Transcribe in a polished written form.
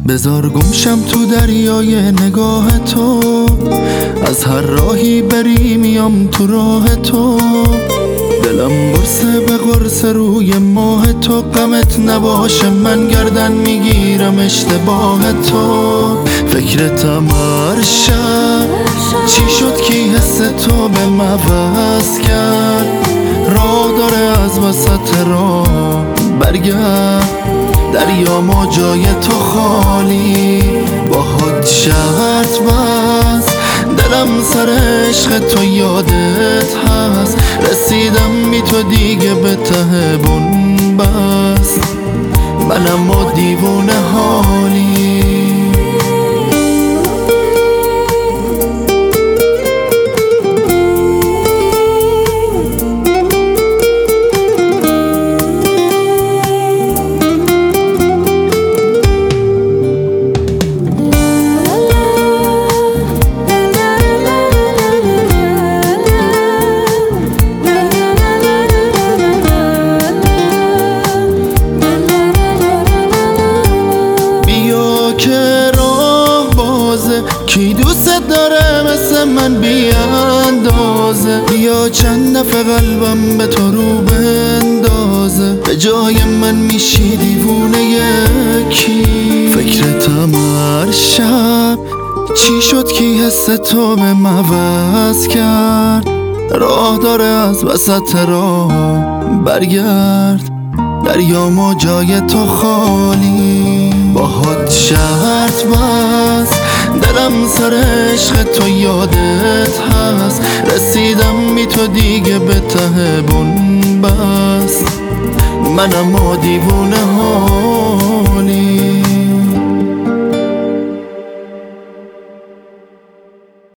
بذار گمشم تو دریای نگاه تو، از هر راهی بری میام تو راه تو. دلم قرصه به قرصه روی ماه تو، غمت نباشه من گردن میگیرم اشتباه تو. فکرتم هر شب، چی شد کی حس تو به موز کرد؟ راه داره از وسط راه برگرد، دریا ما جای تو خالی. باهات شرط بس، دلم سر عشق تو یادت هست. رسیدم بی تو دیگه به ته بن بس، منم و دیوونه حالی. کی دوست داره مثل من بی اندازه؟ بیا چند دفعه قلبم به تو رو بندازه، به جای من میشی دیوونه یکی. فکرتم هر شب، چی شد کی حس تو به موز کرد؟ راه داره از وسط راه برگرد، دریا ما جای تو خالی. باهات شرط بس، دلم سر عشق تو یادت هست. رسیدم بی تو دیگه به ته بن بس، منم و دیوونه ها.